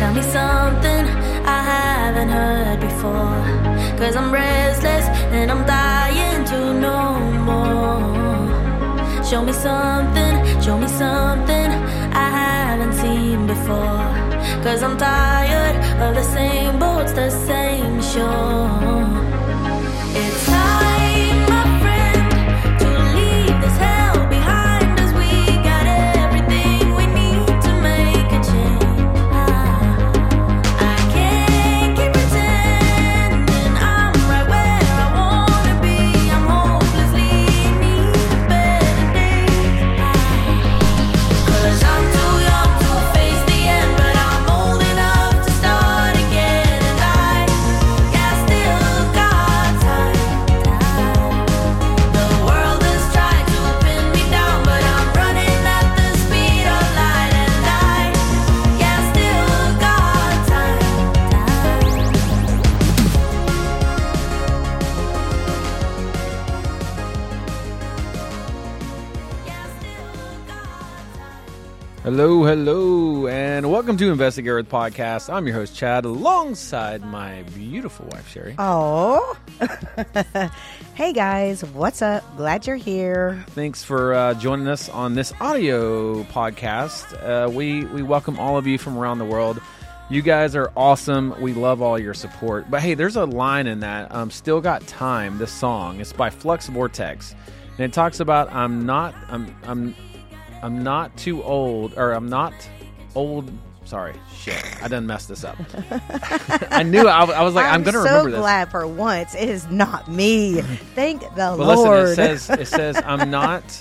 Tell me something I haven't heard before, 'cause I'm restless and I'm dying to know more. Show me something I haven't seen before, 'cause I'm tired of the same boats, the same shore. It's time, my friend, to leave this hell behind us. We got everything we need to make a change. I can't keep pretending I'm right where I wanna be. I'm hopelessly in need of better days. 'Cause I'm too young to face the end, but I'm old enough to start again. And I still got time. The world has tried to pin me down, but I'm running at the speed of light. And I still got time. Hello, and welcome to Investigate Earth Podcast. I'm your host, Chad, alongside my beautiful wife, Sherry. Oh, hey guys, what's up? Glad you're here. Thanks for joining us on this audio podcast. We welcome all of you from around the world. You guys are awesome. We love all your support. But hey, there's a line in that, Still Got Time, this song. It's by Flux Vortex. And it talks about I'm not too old, or I'm not old. Sorry, shit. I done messed this up. I knew I was like, I'm going to remember this. I'm so glad for once it is not me. Thank the But Lord. listen, it says I'm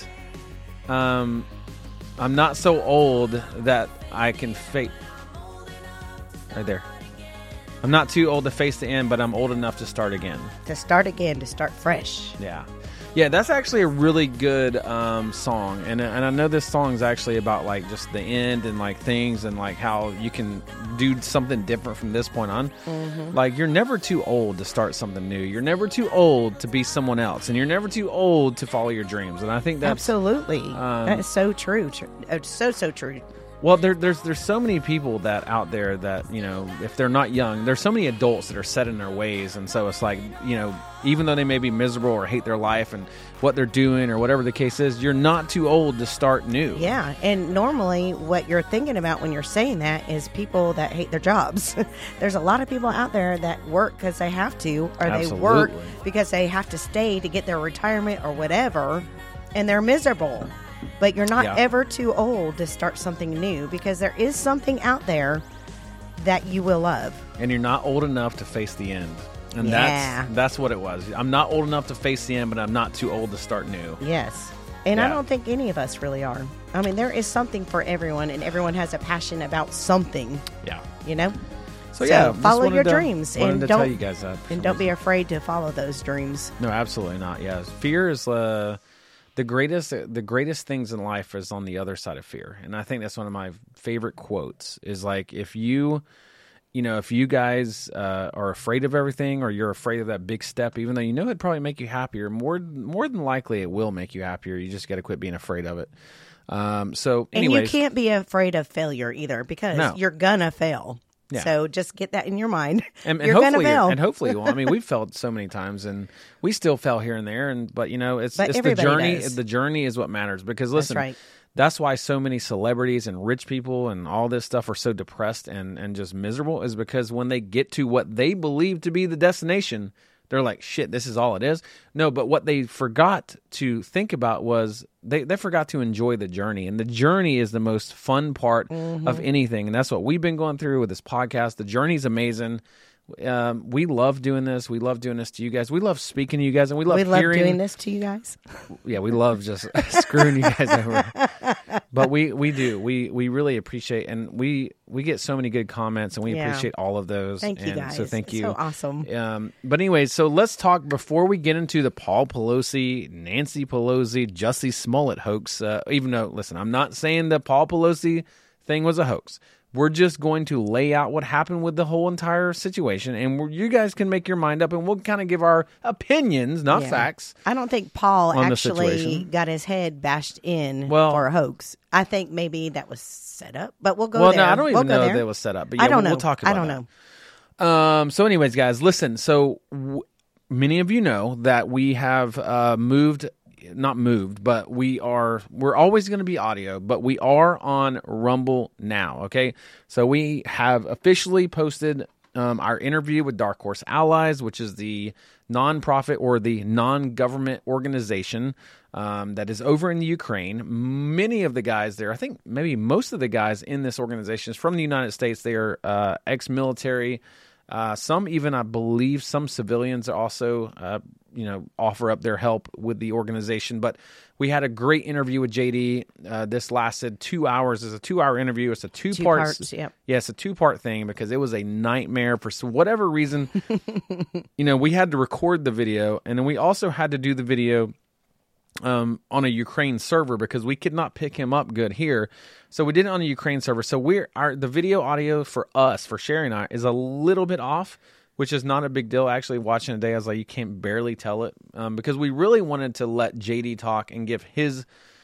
not so old that I can face. Right there. I'm not too old to face the end, but I'm old enough to start again. To start again, to start fresh. Yeah, that's actually a really good song, and I know this song is actually about like just the end and like things and like how you can do something different from this point on. Mm-hmm. Like you're never too old to start something new. You're never too old to be someone else, and you're never too old to follow your dreams. And I think that's absolutely that is so true. So true. Well, there's so many people that out there that, you know, if they're not young, there's so many adults that are set in their ways. And so it's like, you know, even though they may be miserable or hate their life and what they're doing or whatever the case is, you're not too old to start new. Yeah. And normally what you're thinking about when you're saying that is people that hate their jobs. There's a lot of people out there that work because they have to, or Absolutely. They work because they have to stay to get their retirement or whatever, and they're miserable. But you're not ever too old to start something new, because there is something out there that you will love. And you're not old enough to face the end. And that's what it was. I'm not old enough to face the end, but I'm not too old to start new. Yes. And I don't think any of us really are. I mean, there is something for everyone, and everyone has a passion about something. Yeah. You know? So follow your dreams. And tell you guys that. And don't be afraid to follow those dreams. No, absolutely not. Yeah. Fear is... The greatest things in life is on the other side of fear. And I think that's one of my favorite quotes is like, if you guys are afraid of everything, or you're afraid of that big step, even though you know it'd probably make you happier, more than likely it will make you happier. You just got to quit being afraid of it. So anyways. And you can't be afraid of failure either, because you're gonna fail. Yeah. So just get that in your mind. And you're going to fail. And hopefully you will. I mean, we've failed so many times, and we still fail here and there. But you know, it's the journey. Does. The journey is what matters. Because listen, that's right. That's why so many celebrities and rich people and all this stuff are so depressed and just miserable, is because when they get to what they believe to be the destination, they're like, shit, this is all it is. No, but what they forgot to think about was they forgot to enjoy the journey. And the journey is the most fun part of anything. And that's what we've been going through with this podcast. The journey's amazing. We love doing this. We love doing this to you guys. We love speaking to you guys, and we love doing this to you guys. Yeah, we love just screwing you guys over. But we do. We really appreciate, and we get so many good comments, and we appreciate all of those. Thank you, guys. So thank you. So awesome. But anyways, so let's talk before we get into the Paul Pelosi, Nancy Pelosi, Jussie Smollett hoax. Even though, listen, I'm not saying the Paul Pelosi thing was a hoax, We're just going to lay out what happened with the whole entire situation, and you guys can make your mind up, and we'll kind of give our opinions, not facts. I don't think Paul on the actually situation. got his head bashed in Well- for a hoax. I think maybe that was set up, but we'll go Well, there. no, I don't We'll even go know there. that it was set up. But yeah, I don't know. we'll talk about I don't that. know. So anyways, guys, listen. So many of you know that we have not moved, but we're always going to be audio, but we are on Rumble now. Okay. So we have officially posted our interview with Dark Horse Allies, which is the nonprofit or the non-government organization that is over in the Ukraine. Many of the guys there, I think maybe most of the guys in this organization is from the United States. They are ex-military. Some even, I believe, some civilians are also, offer up their help with the organization. But we had a great interview with JD. This lasted 2 hours. It's a 2-hour interview. It's a two parts. Yep. Yeah, it's a 2-part thing because it was a nightmare for whatever reason. We had to record the video, and then we also had to do the video on a Ukraine server because we could not pick him up good here. So we did it on a Ukraine server. So the video audio for us, for Sherry and I, is a little bit off, which is not a big deal. Actually, watching it today, I was like, you can't barely tell it because we really wanted to let JD talk and give his,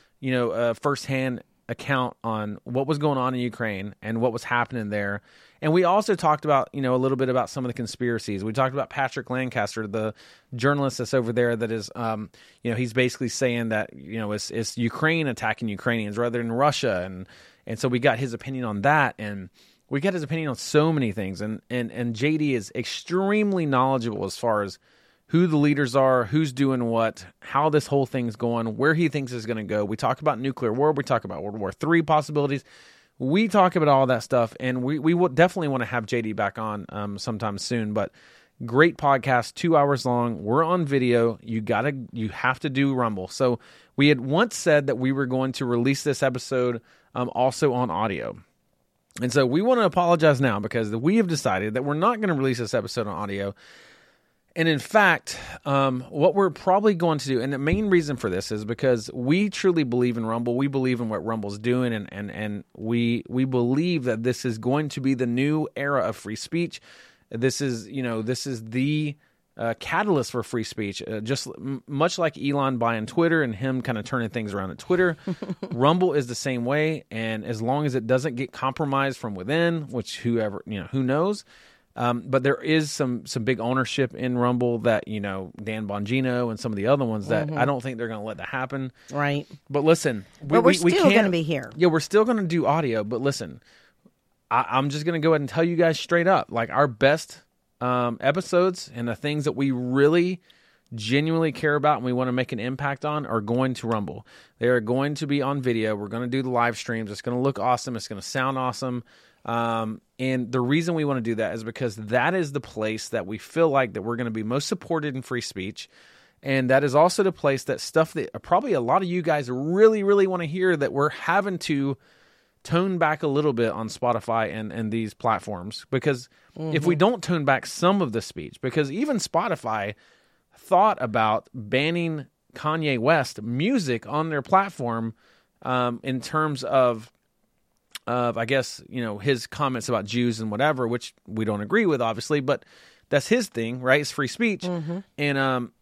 firsthand account on what was going on in Ukraine and what was happening there. And we also talked about, a little bit about some of the conspiracies. We talked about Patrick Lancaster, the journalist that's over there that is, he's basically saying that, it's Ukraine attacking Ukrainians rather than Russia. And so we got his opinion on that. And we got his opinion on so many things. And JD is extremely knowledgeable as far as who the leaders are, who's doing what, how this whole thing's going, where he thinks it's going to go. We talk about nuclear war. We talk about World War III possibilities. We talk about all that stuff, and we will definitely want to have JD back on sometime soon. But great podcast, 2 hours long. We're on video. You have to do Rumble. So we had once said that we were going to release this episode also on audio. And so we want to apologize now because we have decided that we're not going to release this episode on audio. And in fact, what we're probably going to do, and the main reason for this is because we truly believe in Rumble. We believe in what Rumble's doing, and we believe that this is going to be the new era of free speech. This is the catalyst for free speech. Just much like Elon buying Twitter and him kind of turning things around at Twitter, Rumble is the same way. And as long as it doesn't get compromised from within, which who knows. But there is some big ownership in Rumble that, Dan Bongino and some of the other ones that I don't think they're going to let that happen. Right. But listen, we're still going to be here. Yeah, we're still going to do audio. But listen, I'm just going to go ahead and tell you guys straight up, like our best episodes and the things that we really genuinely care about and we want to make an impact on are going to Rumble. They are going to be on video. We're going to do the live streams. It's going to look awesome. It's going to sound awesome. And the reason we want to do that is because that is the place that we feel like that we're going to be most supported in free speech. And that is also the place that stuff that probably a lot of you guys really, really want to hear that we're having to tone back a little bit on Spotify and these platforms. Because if we don't tone back some of the speech, because even Spotify thought about banning Kanye West music on their platform in terms of I guess, his comments about Jews and whatever, which we don't agree with, obviously, but that's his thing, right? It's free speech. And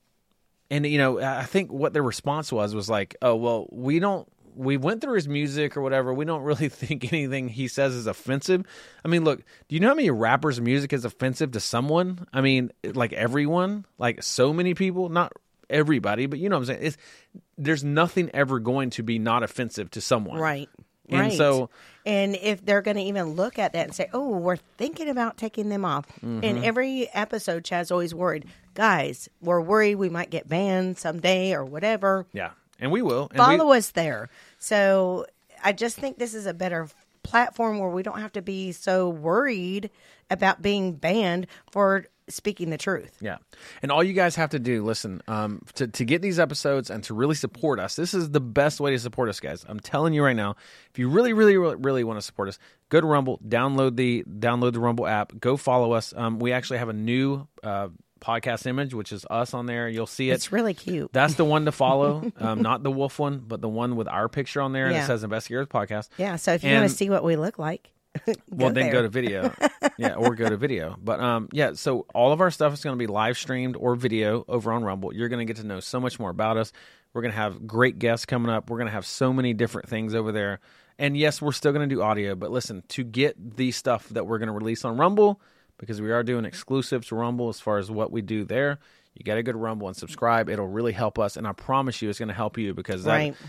I think what their response was like, oh, well, we went through his music or whatever. We don't really think anything he says is offensive. I mean, look, do you know how many rappers' music is offensive to someone? I mean, like everyone, like so many people, not everybody, but you know what I'm saying? There's nothing ever going to be not offensive to someone. Right. And and if they're going to even look at that and say, oh, we're thinking about taking them off. In every episode, Chad's always worried, guys, we're worried we might get banned someday or whatever. Yeah, and we will. And Follow us there. So I just think this is a better platform where we don't have to be so worried about being banned for speaking the truth. Yeah. And all you guys have to do, listen, to get these episodes and to really support us, this is the best way to support us, guys. I'm telling you right now, if you really, really, really, really want to support us, go to Rumble, download the Rumble app, go follow us. We actually have a new podcast image, which is us on there. You'll see it. It's really cute. That's the one to follow, not the wolf one, but the one with our picture on there that says Investigators Podcast. Yeah, so if you want to see what we look like. Well, then go to video. Yeah, or go to video. But yeah, so all of our stuff is going to be live streamed or video over on Rumble. You're going to get to know so much more about us. We're going to have great guests coming up. We're going to have so many different things over there. And yes, we're still going to do audio, but listen, to get the stuff that we're going to release on Rumble, because we are doing exclusives to Rumble as far as what we do there, you got to go to Rumble and subscribe. It'll really help us, and I promise you it's going to help you because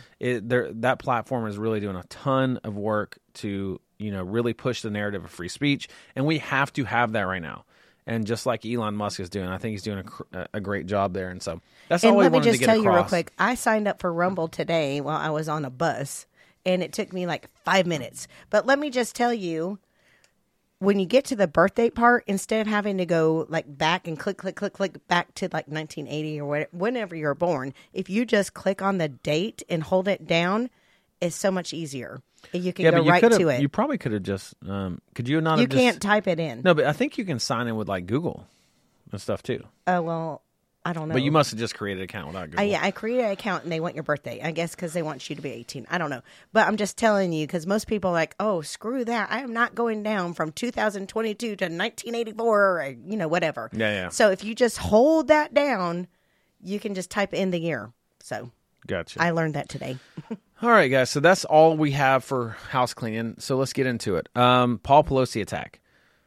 that platform is really doing a ton of work to, you know, really push the narrative of free speech, and we have to have that right now. And just like Elon Musk is doing, I think he's doing a great job there. And so that's all we wanted to get across. And let me just tell you real quick, I signed up for Rumble today while I was on a bus, and it took me like 5 minutes. But let me just tell you, when you get to the birthday part, instead of having to go like back and click back to like 1980 or whatever, whenever you're born, if you just click on the date and hold it down, it's so much easier. You can go right to it. You probably could have just, could you not You have can't type it in. No, but I think you can sign in with like Google and stuff too. Oh, well, I don't know. But you must have just created an account without Google. Yeah, I created an account and they want your birthday. I guess because they want you to be 18. I don't know. But I'm just telling you because most people are like, oh, screw that. I am not going down from 2022 to 1984 or, you know, whatever. Yeah. So if you just hold that down, you can just type in the year. So gotcha. I learned that today. All right, guys. So that's all we have for house cleaning. So let's get into it. Paul Pelosi attack.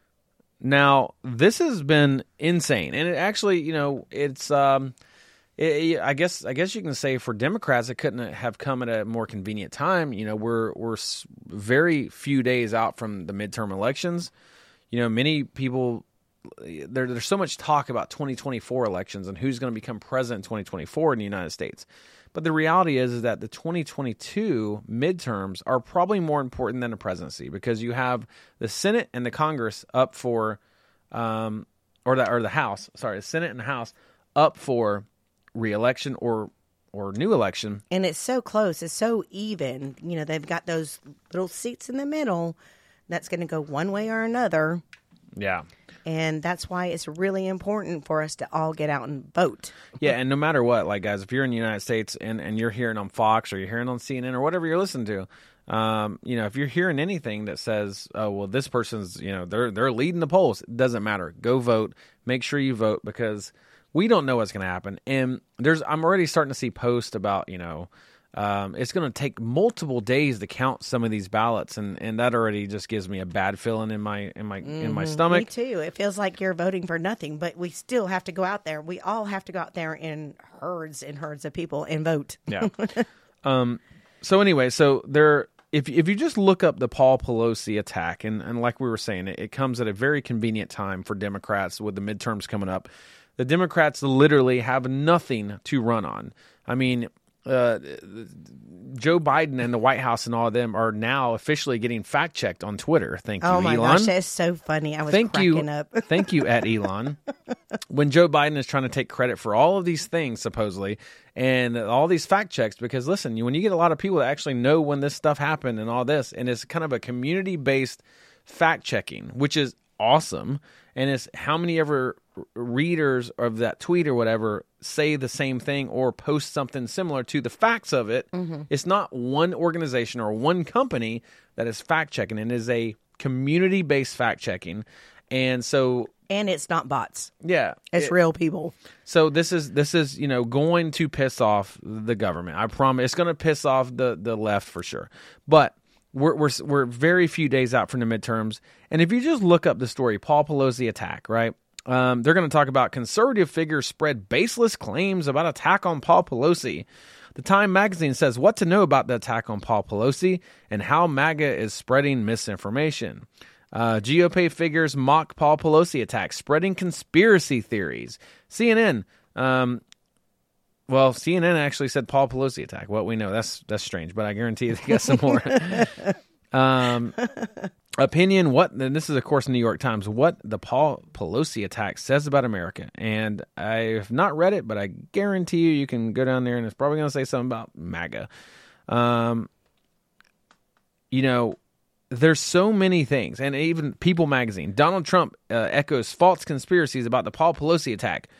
Now, this has been insane, and it actually, you know, it's. I guess you can say for Democrats, it couldn't have come at a more convenient time. You know, we're very few days out from the midterm elections. You know, many people. There's so much talk about 2024 elections and who's going to become president in 2024 in the United States. But the reality is that the 2022 midterms are probably more important than the presidency because you have the Senate and the Congress up for, or the House. Sorry, the Senate and the House up for re-election or new election. And it's so close. It's so even. You know, they've got those little seats in the middle that's going to go one way or another. Yeah. And that's why it's really important for us to all get out and vote. Yeah, and no matter what, like, guys, if you're in the United States and you're hearing on Fox or you're hearing on CNN or whatever you're listening to, you know, if you're hearing anything that says, oh, well, this person's, you know, they're leading the polls, it doesn't matter. Go vote. Make sure you vote because we don't know what's going to happen. And I'm already starting to see posts about, you know, it's going to take multiple days to count some of these ballots, and that already just gives me a bad feeling in my stomach. Me too. It feels like you're voting for nothing, but we still have to go out there. We all have to go out there in herds and herds of people and vote. Yeah. So anyway, if you just look up the Paul Pelosi attack, and like we were saying, it comes at a very convenient time for Democrats with the midterms coming up. The Democrats literally have nothing to run on. I mean, Joe Biden and the White House and all of them are now officially getting fact checked on Twitter. Thank you, Elon. Oh my gosh, that's so funny. I was cracking up. Thank you, at Elon. When Joe Biden is trying to take credit for all of these things, supposedly, and all these fact checks, because listen, when you get a lot of people that actually know when this stuff happened and all this, and it's kind of a community-based fact checking, which is awesome, and it's how many ever readers of that tweet or whatever say the same thing or post something similar to the facts of it. Mm-hmm. It's not one organization or one company that is fact checking. It is a community based fact checking, and it's not bots. Yeah, it's real people. So this is you know, going to piss off the government. I promise it's going to piss off the left for sure. But we're very few days out from the midterms, and if you just look up the story, Paul Pelosi attack, right? They're going to talk about conservative figures spread baseless claims about attack on Paul Pelosi. The Time magazine says what to know about the attack on Paul Pelosi and how MAGA is spreading misinformation. GOP figures mock Paul Pelosi attack, spreading conspiracy theories. CNN, CNN actually said Paul Pelosi attack. What we know, that's strange, but I guarantee they got some more. Opinion, and this is, of course, New York Times, what the Paul Pelosi attack says about America. And I have not read it, but I guarantee you can go down there and it's probably going to say something about MAGA. You know, there's so many things. And even People magazine, Donald Trump echoes false conspiracies about the Paul Pelosi attack.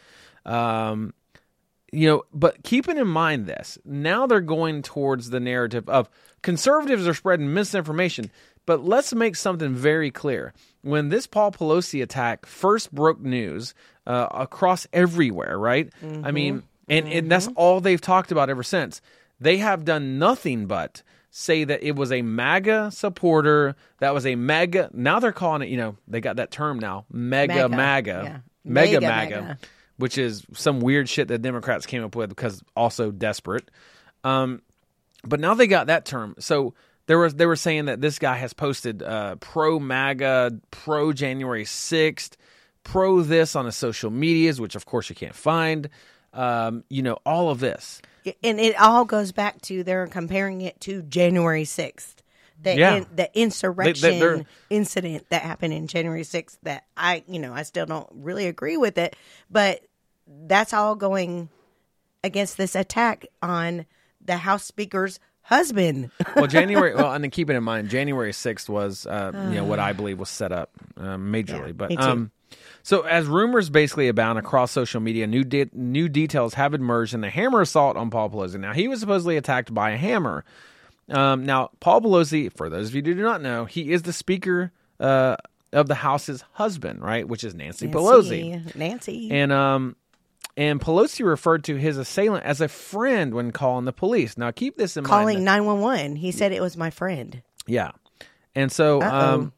You know, but keeping in mind this, now they're going towards the narrative of conservatives are spreading misinformation. But let's make something very clear. When this Paul Pelosi attack first broke news across everywhere, right? Mm-hmm. I mean, and that's all they've talked about ever since. They have done nothing but say that it was a MAGA supporter, that was a mega, now they're calling it, they got that term now, MAGA. Yeah. Mega MAGA, which is some weird shit that Democrats came up with because also desperate. But now they got that term. So they were saying that this guy has posted pro MAGA, pro January 6th, pro this on his social medias, which of course you can't find. All of this. And it all goes back to they're comparing it to January 6th. The insurrection incident that happened in January 6th that I still don't really agree with it. But that's all going against this attack on the House Speaker's husband. And then keep it in mind, January 6th was, what I believe was set up majorly. Yeah, but so as rumors basically abound across social media, new details have emerged in the hammer assault on Paul Pelosi. Now, he was supposedly attacked by a hammer. Now, Paul Pelosi, for those of you who do not know, he is the Speaker of the House's husband, right, which is Nancy Pelosi. Nancy. And Pelosi referred to his assailant as a friend when calling the police. Now, keep this in mind. Calling 911. He said it was my friend. Yeah. And so,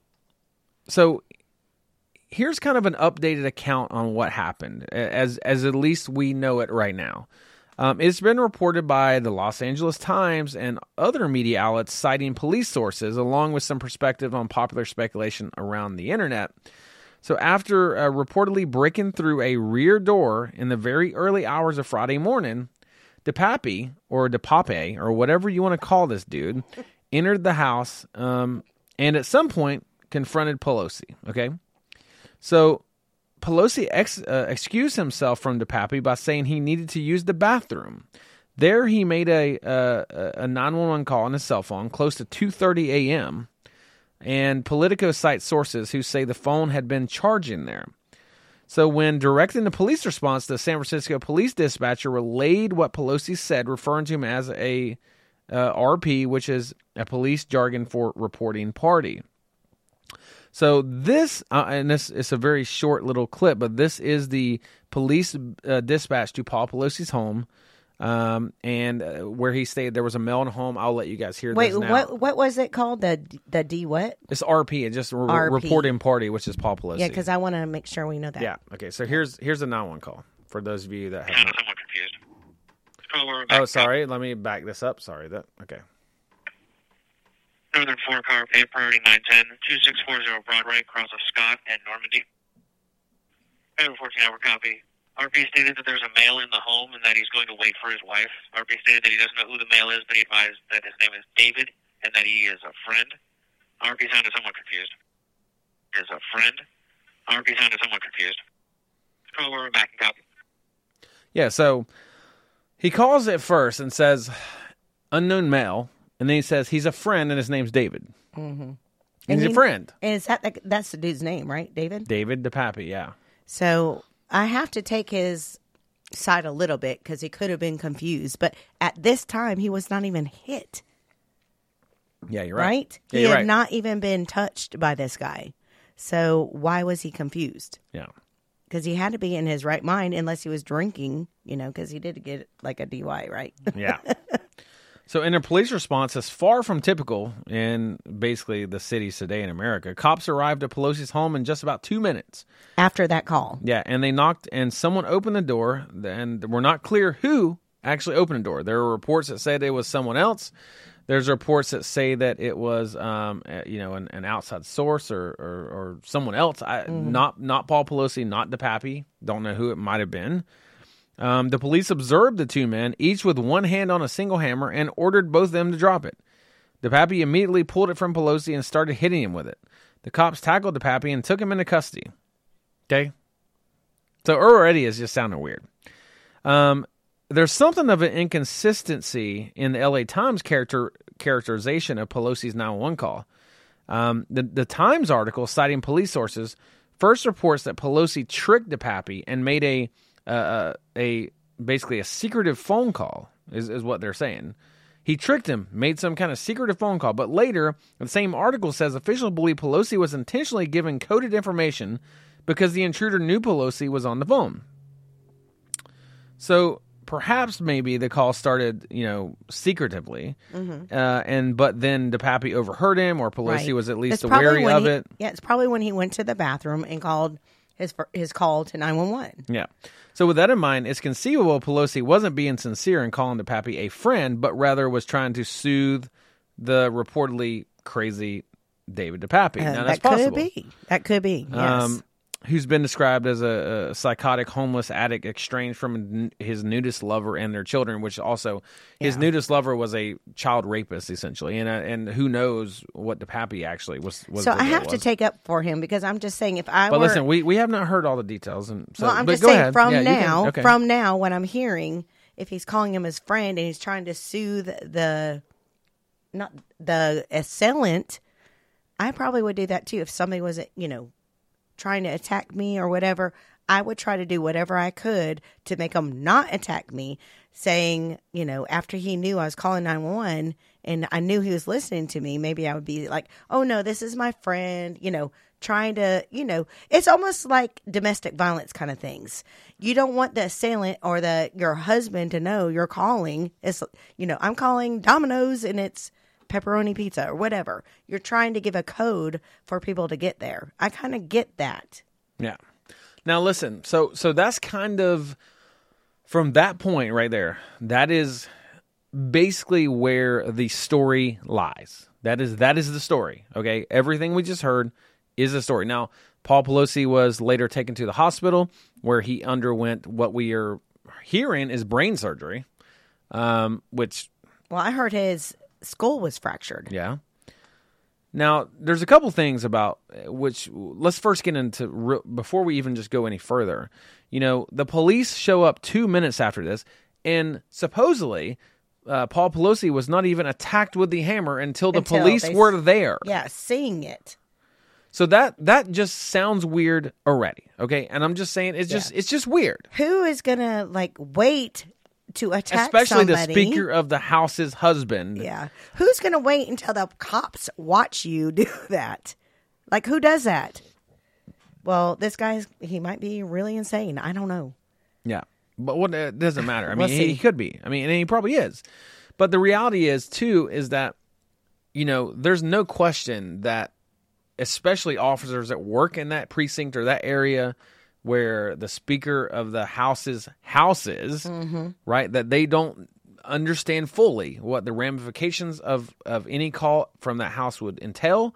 here's kind of an updated account on what happened, as at least we know it right now. It's been reported by the Los Angeles Times and other media outlets citing police sources, along with some perspective on popular speculation around the internet. So after reportedly breaking through a rear door in the very early hours of Friday morning, DePape, or whatever you want to call this dude, entered the house and at some point confronted Pelosi, okay? So Pelosi excused himself from DePape by saying he needed to use the bathroom. There he made a 911 call on his cell phone close to 2:30 a.m., and Politico cites sources who say the phone had been charging there. So when directing the police response, the San Francisco police dispatcher relayed what Pelosi said, referring to him as a RP, which is a police jargon for reporting party. So this, and this is a very short little clip, but this is the police dispatch to Paul Pelosi's home, and where he stated there was a male in the home. I'll let you guys hear this now. Wait, what was it called? The D what? It's RP. It's just reporting party, which is Paul Pelosi. Yeah, because I want to make sure we know that. Yeah. Okay. So here's a 911 call for those of you that have. I'm confused. Oh, sorry. Let me back this up. Sorry. Okay. Northern 4 car, pay priority 910, 2640 Broadway, cross of Scott and Normandy. I have a 14-hour copy. RP stated that there's a male in the home and that he's going to wait for his wife. RP stated that he doesn't know who the male is, but he advised that his name is David and that he is a friend. RP sounded somewhat confused. Is a friend. RP sounded somewhat confused. Call over back and copy. Yeah, so he calls it first and says, unknown male. And then he says he's a friend and his name's David. Mm-hmm. He's a friend. And is that's the dude's name, right? David? David DePape, yeah. So I have to take his side a little bit because he could have been confused. But at this time, he was not even hit. Yeah, you're right. Right? Yeah, he had right. not even been touched by this guy. So why was he confused? Yeah. Because he had to be in his right mind unless he was drinking, because he did get like a DUI, right? Yeah. So in a police response that's far from typical in basically the cities today in America, cops arrived at Pelosi's home in just about 2 minutes. After that call. Yeah, and they knocked and someone opened the door, and we're not clear who actually opened the door. There are reports that said it was someone else. There's reports that say that it was, an outside source or someone else. Not Paul Pelosi, not DePape. Don't know who it might have been. The police observed the two men, each with one hand on a single hammer, and ordered both of them to drop it. DePape immediately pulled it from Pelosi and started hitting him with it. The cops tackled DePape and took him into custody. Okay? So already it's just sounding weird. There's something of an inconsistency in the LA Times characterization of Pelosi's 911 call. The Times article, citing police sources, first reports that Pelosi tricked DePape and made basically a secretive phone call, is what they're saying. He tricked him, made some kind of secretive phone call. But later, the same article says officials believe Pelosi was intentionally given coded information because the intruder knew Pelosi was on the phone. So perhaps maybe the call started, secretively, but then DePappy overheard him, or Pelosi was at least wary of it. Yeah, it's probably when he went to the bathroom and called his call to 911. Yeah. So with that in mind, it's conceivable Pelosi wasn't being sincere in calling DePappy a friend, but rather was trying to soothe the reportedly crazy David DePappy. Now, that's possible. That could be, yes. Who's been described as a psychotic homeless addict estranged from his nudist lover and their children, which also his nudist lover was a child rapist, essentially. And who knows what DePappy actually was. So I have to take up for him, because I'm just saying, But listen, we have not heard all the details. And so, well, I'm just go saying ahead. from now, what I'm hearing, if he's calling him his friend and he's trying to soothe the assailant, I probably would do that too. If somebody was, trying to attack me or whatever, I would try to do whatever I could to make him not attack me, saying, after he knew I was calling 911 and I knew he was listening to me, maybe I would be like, oh no, this is my friend, trying to, it's almost like domestic violence kind of things. You don't want the assailant or your husband to know you're calling. It's, I'm calling Domino's and it's pepperoni pizza or whatever. You're trying to give a code for people to get there. I kind of get that. Yeah. Now listen, so that's kind of, from that point right there, that is basically where the story lies. That is the story. Okay. Everything we just heard is the story. Now, Paul Pelosi was later taken to the hospital where he underwent what we are hearing is brain surgery, which... Well, I heard his skull was fractured. Yeah. Now, there's a couple things about which, let's first get into, before we even just go any further. The police show up 2 minutes after this, and supposedly Paul Pelosi was not even attacked with the hammer until the police were there. Yeah, seeing it. So that just sounds weird already, okay? And I'm just saying, it's just weird. Who is going to, wait to attack especially somebody? The Speaker of the House's husband. Yeah. Who's going to wait until the cops watch you do that? Who does that? Well, this guy, he might be really insane. I don't know. Yeah. But it doesn't matter. I mean, We'll see. he could be. I mean, and he probably is. But the reality is, too, is that, there's no question that especially officers that work in that precinct or that area where the Speaker of the House's house is, right, that they don't understand fully what the ramifications of any call from that house would entail.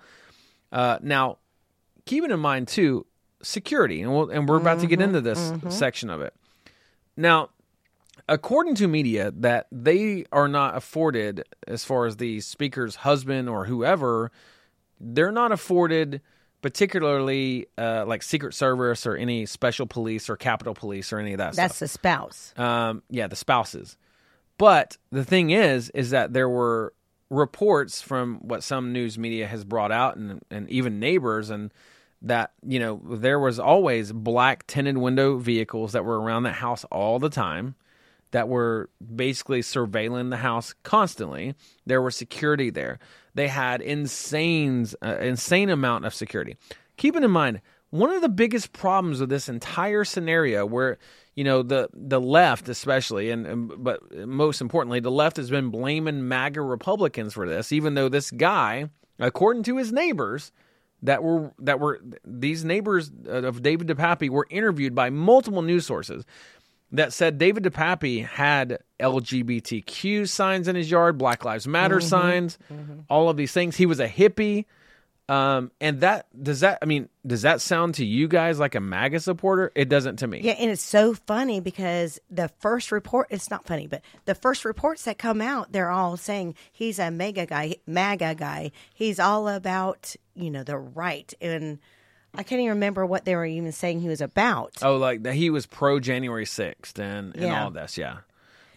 Now, keeping in mind, too, security, and we're about to get into this section of it. Now, according to media, that they are not afforded, as far as the Speaker's husband or whoever, they're not afforded particularly like Secret Service or any special police or Capitol Police or any of that stuff. That's the spouse. Yeah, the spouses. But the thing is that there were reports from what some news media has brought out and even neighbors, and that, there was always black tinted window vehicles that were around that house all the time that were basically surveilling the house constantly. There was security there. They had insane amount of security. Keeping in mind, one of the biggest problems with this entire scenario where, the left especially, but most importantly, the left has been blaming MAGA Republicans for this, even though this guy, according to his neighbors, these neighbors of David DePappy were interviewed by multiple news sources that said David DePappy had LGBTQ signs in his yard, Black Lives Matter signs, all of these things. He was a hippie. And does that sound to you guys like a MAGA supporter? It doesn't to me. Yeah, and it's so funny because the first report, it's not funny, but the first reports that come out, they're all saying he's a MAGA guy. He's all about, the right. And I can't even remember what they were even saying he was about. Oh, like that he was pro January 6th and all this, yeah.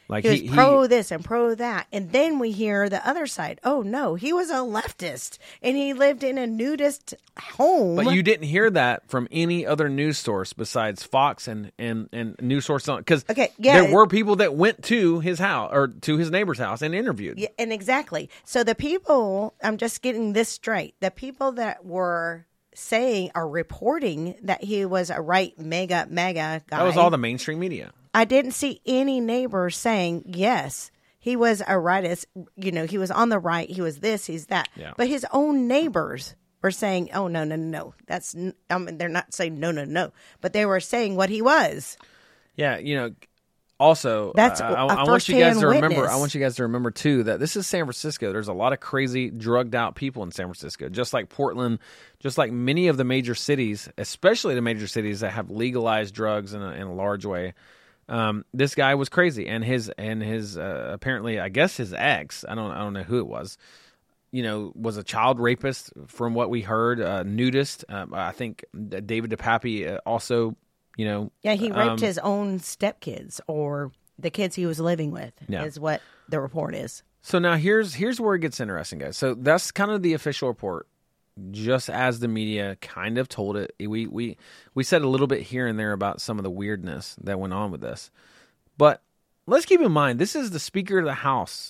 Like he was pro this and pro that. And then we hear the other side. Oh, no, he was a leftist and he lived in a nudist home. But you didn't hear that from any other news source besides Fox and news source. Because there were people that went to his house or to his neighbor's house and interviewed. Yeah, and exactly. So the people, I'm just getting this straight. The people that were saying or reporting that he was a right MAGA guy. That was all the mainstream media. I didn't see any neighbors saying, yes, he was a rightist. You know, he was on the right. He was this, he's that. Yeah. But his own neighbors were saying, oh, no. That's, they're not saying no. But they were saying what he was. Yeah, you know, also, that's I want you guys to remember. I want you guys to remember too that this is San Francisco. There's a lot of crazy, drugged out people in San Francisco, just like Portland, just like many of the major cities, especially the major cities that have legalized drugs in a large way. This guy was crazy, and his apparently, I guess his ex, I don't know who it was, you know, was a child rapist from what we heard, nudist. I think David DePappy also. You know, yeah, he raped his own stepkids or the kids he was living with, is what the report is. So now here's where it gets interesting, guys. So that's kind of the official report, just as the media kind of told it. We said a little bit here and there about some of the weirdness that went on with this, but let's keep in mind this is the Speaker of the House,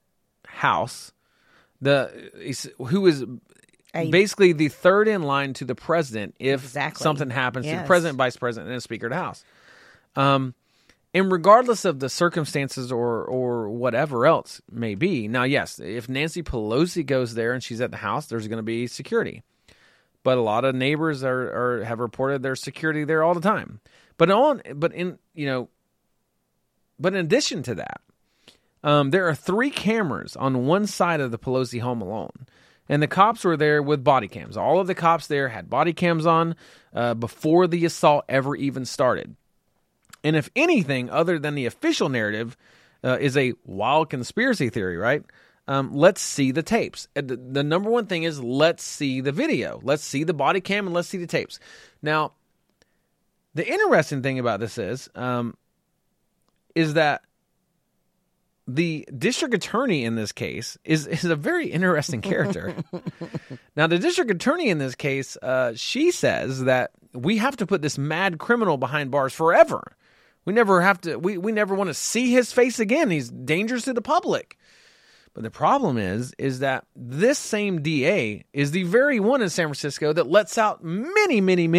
who is. Basically, the third in line to the president if something happens to the president, vice president, and the Speaker of the House. And regardless of the circumstances or whatever else may be, now, yes, if Nancy Pelosi goes there and she's at the House, there's going to be security. But a lot of neighbors have reported there's security there all the time. But in addition to that, there are 3 cameras on one side of the Pelosi home alone. And the cops were there with body cams. All of the cops there had body cams on before the assault ever even started. And if anything other than the official narrative is a wild conspiracy theory, right? Let's see the tapes. The number one thing is let's see the video. Let's see the body cam and let's see the tapes. Now, the interesting thing about this is that the district attorney in this case is a very interesting character. Now, the district attorney in this case, she says that we have to put this mad criminal behind bars forever. We never have to. We never want to see his face again. He's dangerous to the public. But the problem is that this same DA is the very one in San Francisco that lets out many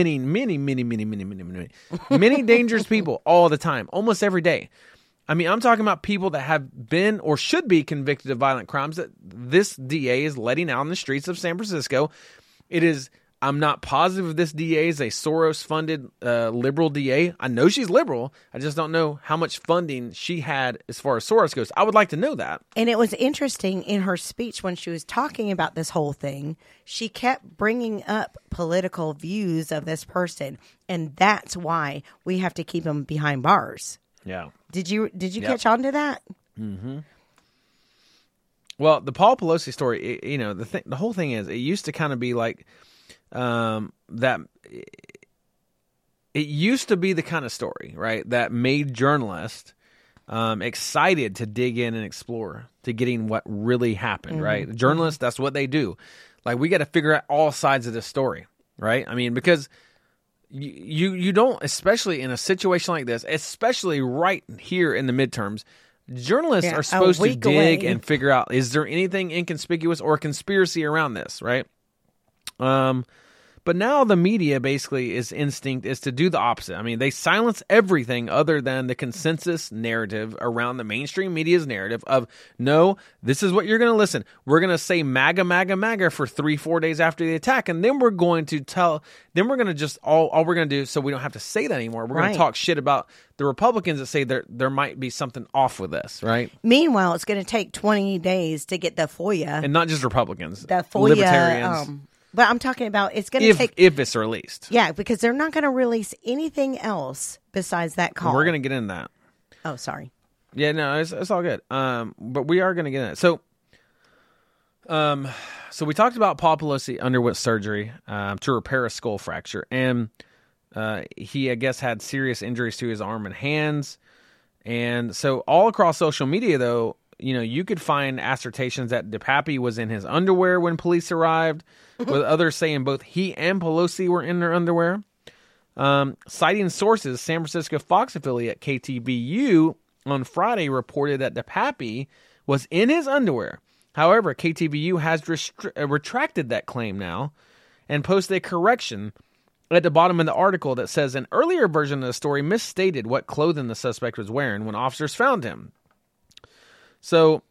dangerous people all the time, almost every day. I mean, I'm talking about people that have been or should be convicted of violent crimes that this DA is letting out in the streets of San Francisco. I'm not positive if this DA is a Soros-funded liberal DA. I know she's liberal. I just don't know how much funding she had as far as Soros goes. I would like to know that. And it was interesting in her speech when she was talking about this whole thing, she kept bringing up political views of this person. And that's why we have to keep him behind bars. Yeah. Did you catch on to that? Mm-hmm. Well, the Paul Pelosi story, the whole thing is it used to kind of be like that. It used to be the kind of story, right, that made journalists excited to dig in and explore to getting what really happened, right? Journalists, that's what they do. Like, we got to figure out all sides of this story, right? I mean, because you don't, especially in a situation like this, especially right here in the midterms, journalists are supposed to dig and figure out, is there anything inconspicuous or a conspiracy around this, right? But now the media basically instinct is to do the opposite. I mean, they silence everything other than the consensus narrative around the mainstream media's narrative of, no, this is what you're going to listen. We're going to say MAGA, MAGA, MAGA for 3-4 days after the attack. And then we're going to all we're going to do, so we don't have to say that anymore. We're going to talk shit about the Republicans that say there might be something off with this, right? Meanwhile, it's going to take 20 days to get the FOIA. And not just Republicans. The FOIA, libertarians. But I'm talking about it's going to take... If it's released. Yeah, because they're not going to release anything else besides that call. We're going to get into that. Oh, sorry. Yeah, no, it's all good. But we are going to get into it. So we talked about Paul Pelosi underwent surgery to repair a skull fracture. And he, I guess, had serious injuries to his arm and hands. And so all across social media, though, you could find assertions that DePappy was in his underwear when police arrived, with others saying both he and Pelosi were in their underwear. Citing sources, San Francisco Fox affiliate KTVU on Friday reported that DePappy was in his underwear. However, KTVU has retracted that claim now and posted a correction at the bottom of the article that says an earlier version of the story misstated what clothing the suspect was wearing when officers found him. So,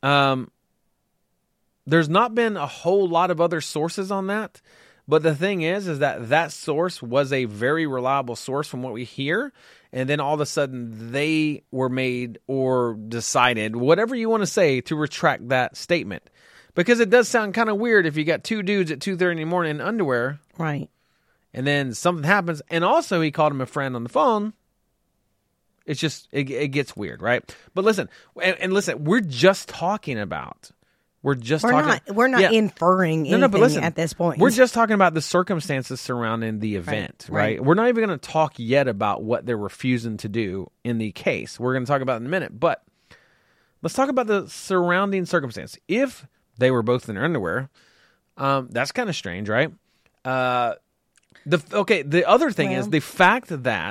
there's not been a whole lot of other sources on that. But the thing is that source was a very reliable source from what we hear. And then all of a sudden they were made or decided, whatever you want to say, to retract that statement. Because it does sound kind of weird if you got two dudes at 2:30 in the morning in underwear. Right. And then something happens. And also he called him a friend on the phone. It's just, it gets weird, right? But listen, and listen, we're just talking about... We're not inferring anything at this point. We're just talking about the circumstances surrounding the event, right? We're not even going to talk yet about what they're refusing to do in the case. We're going to talk about it in a minute. But let's talk about the surrounding circumstance. If they were both in their underwear, that's kind of strange, right? The other thing is the fact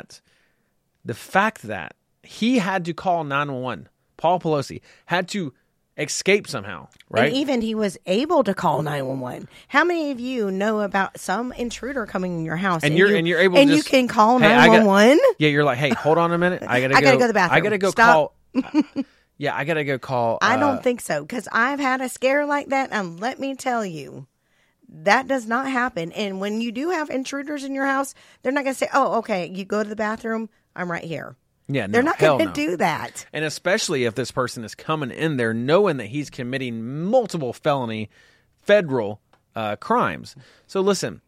that he had to call 911. Paul Pelosi had to escape somehow, right? And even he was able to call 911. How many of you know about some intruder coming in your house and you're able to you can call 911? You're like, hey, hold on a minute. I gotta go to the bathroom. I gotta go Stop. call. Yeah, I gotta go call. I don't think so, because I've had a scare like that, and let me tell you, that does not happen. And when you do have intruders in your house, they're not going to say, oh, okay, you go to the bathroom, I'm right here. Yeah, no, they're not going to do that. And especially if this person is coming in there knowing that he's committing multiple felony federal crimes. So listen,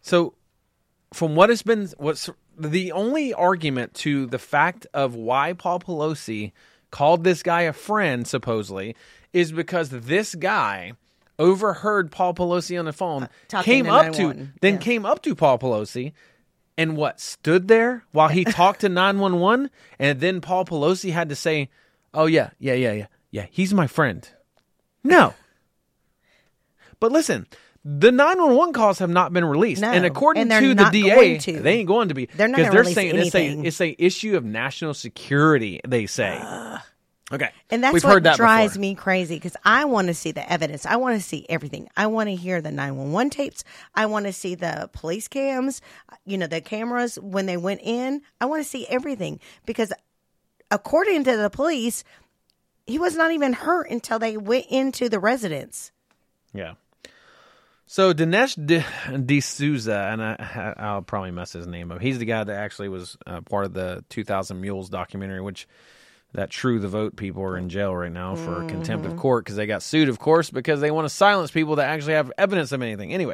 from what's the only argument to the fact of why Paul Pelosi called this guy a friend, supposedly, is because this guy overheard Paul Pelosi on the phone, came up to Paul Pelosi, and stood there while he talked to 911, and then Paul Pelosi had to say, oh, yeah, he's my friend. No. But listen, the 911 calls have not been released. No, and according to the DA, they ain't going to be. They're not going to release saying it's a issue of national security, they say. Okay. And that's what drives me crazy, because I want to see the evidence. I want to see everything. I want to hear the 911 tapes. I want to see the police cams, the cameras when they went in. I want to see everything, because according to the police, he was not even hurt until they went into the residence. Yeah. So Dinesh D'Souza, and I'll probably mess his name up. He's the guy that actually was part of the 2000 Mules documentary, which... that True the Vote people are in jail right now for contempt of court because they got sued, of course, because they want to silence people that actually have evidence of anything. Anyway,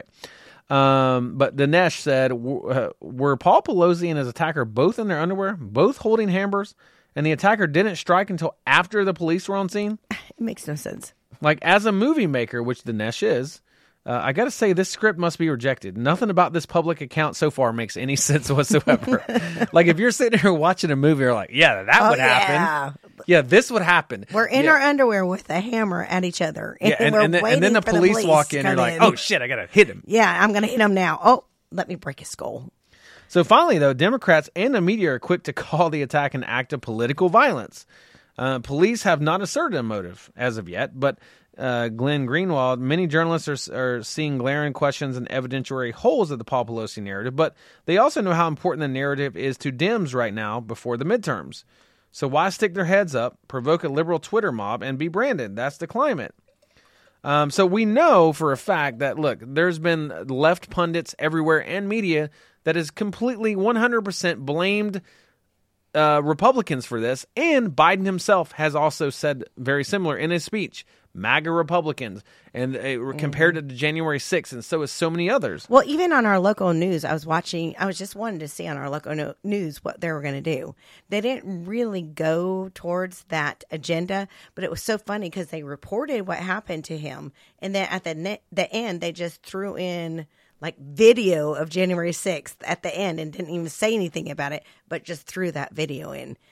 but Dinesh said, were Paul Pelosi and his attacker both in their underwear, both holding hammers, and the attacker didn't strike until after the police were on scene? It makes no sense. Like, as a movie maker, which Dinesh is, I got to say, this script must be rejected. Nothing about this public account so far makes any sense whatsoever. Like, if you're sitting here watching a movie, you're like, yeah, that would happen. Yeah, this would happen. We're in our underwear with a hammer at each other. And then the police walk in, and you're like, oh, shit, I got to hit him. Yeah, I'm going to hit him now. Oh, let me break his skull. So finally, though, Democrats and the media are quick to call the attack an act of political violence. Police have not asserted a motive as of yet, but... Glenn Greenwald, many journalists are seeing glaring questions and evidentiary holes of the Paul Pelosi narrative, but they also know how important the narrative is to Dems right now before the midterms. So why stick their heads up, provoke a liberal Twitter mob, and be branded? That's the climate. So we know for a fact that, look, there's been left pundits everywhere and media that has completely 100% blamed Republicans for this, and Biden himself has also said very similar in his speech. MAGA Republicans, and compared it to January 6th, and so is so many others. Well, even on our local news, I was just wanting to see on our local news what they were going to do. They didn't really go towards that agenda, but it was so funny because they reported what happened to him, and then at the end, they just threw in like video of January 6th at the end and didn't even say anything about it, but just threw that video in.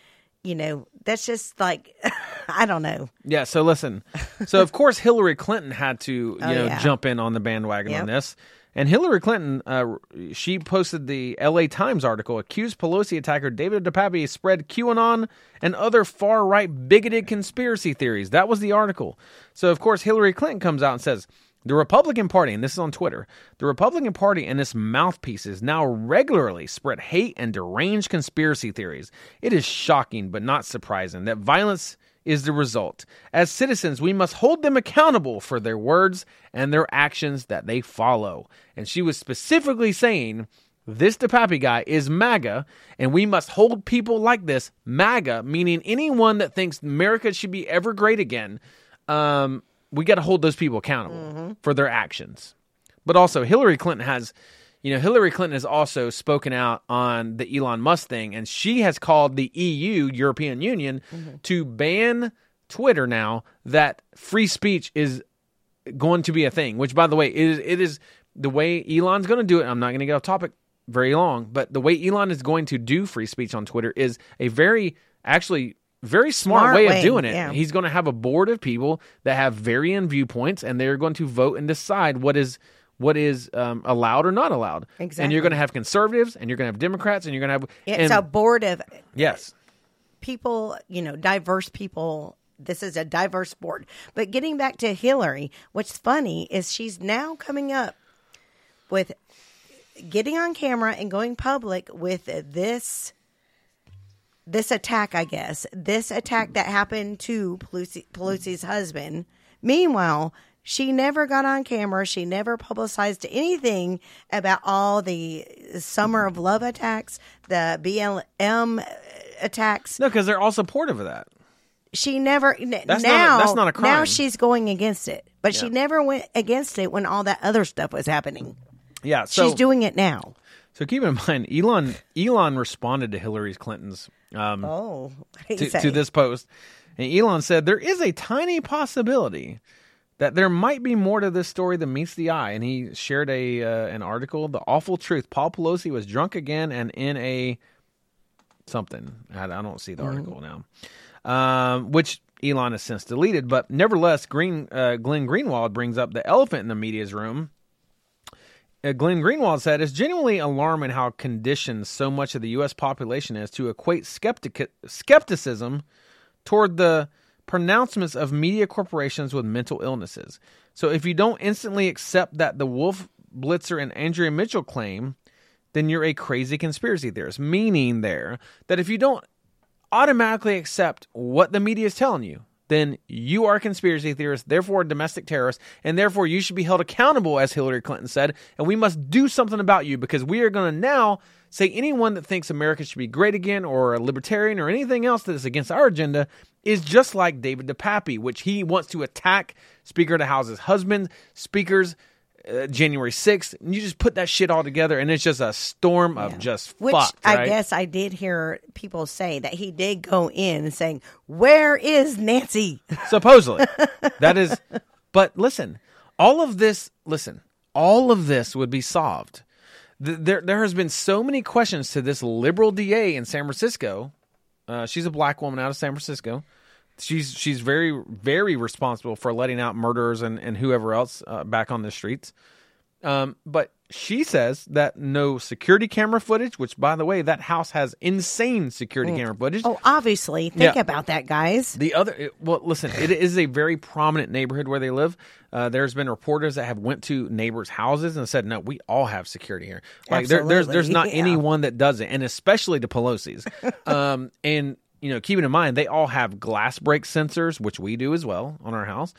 that's just like, I don't know. Yeah, so listen. So, of course, Hillary Clinton had to, jump in on the bandwagon on this. And Hillary Clinton, she posted the LA Times article, accused Pelosi attacker David DePape spread QAnon and other far-right bigoted conspiracy theories. That was the article. So, of course, Hillary Clinton comes out and says, the Republican Party, and this is on Twitter, the Republican Party and its mouthpieces now regularly spread hate and deranged conspiracy theories. It is shocking, but not surprising, that violence is the result. As citizens, we must hold them accountable for their words and their actions that they follow. And she was specifically saying, this DePape guy is MAGA, and we must hold people like this, MAGA, meaning anyone that thinks America should be ever great again, we got to hold those people accountable for their actions. But also, Hillary Clinton has also spoken out on the Elon Musk thing, and she has called the EU, European Union, to ban Twitter now, that free speech is going to be a thing, which, by the way, it is the way Elon's going to do it. I'm not going to get off topic very long, but the way Elon is going to do free speech on Twitter is a very smart way of doing it. Yeah. He's going to have a board of people that have varying viewpoints, and they're going to vote and decide what is allowed or not allowed. Exactly. And you're going to have conservatives, and you're going to have Democrats, and you're going to have... It's a board of people, diverse people. This is a diverse board. But getting back to Hillary, what's funny is she's now coming up with getting on camera and going public with this attack, I guess. This attack that happened to Pelosi's husband. Meanwhile, she never got on camera. She never publicized anything about all the Summer of Love attacks, the BLM attacks. No, because they're all supportive of that. She never... That's not a crime. Now she's going against it. But she never went against it when all that other stuff was happening. Yeah, so... She's doing it now. So keep in mind, Elon responded to Hillary Clinton's... to this post. And Elon said, there is a tiny possibility that there might be more to this story than meets the eye. And he shared an article, The Awful Truth. Paul Pelosi was drunk again and in a something. I don't see the article now, which Elon has since deleted. But nevertheless, Glenn Greenwald brings up the elephant in the media's room. Glenn Greenwald said, it's genuinely alarming how conditioned so much of the U.S. population is to equate skepticism toward the pronouncements of media corporations with mental illnesses. So if you don't instantly accept that the Wolf Blitzer and Andrea Mitchell claim, then you're a crazy conspiracy theorist. Meaning there that if you don't automatically accept what the media is telling you, then you are a conspiracy theorist, therefore a domestic terrorist, and therefore you should be held accountable, as Hillary Clinton said, and we must do something about you because we are going to now say anyone that thinks America should be great again or a libertarian or anything else that is against our agenda is just like David DePape, which he wants to attack Speaker of the House's husband, speakers, January 6th, and you just put that shit all together, and it's just a storm of just which fucked, right? I guess I did hear people say that he did go in and saying, where is Nancy? Supposedly. That is, but listen, all of this would be solved. There has been so many questions to this liberal DA in San Francisco. She's a black woman out of San Francisco. She's very, very responsible for letting out murderers and whoever else back on the streets. But she says that no security camera footage, which, by the way, that house has insane security camera footage. Oh, obviously. Think about that, guys. Listen, it is a very prominent neighborhood where they live. There's been reporters that have went to neighbors' houses and said, no, we all have security here. Like there's not anyone that doesn't, and especially the Pelosi's. And keeping in mind, they all have glass break sensors, which we do as well on our house.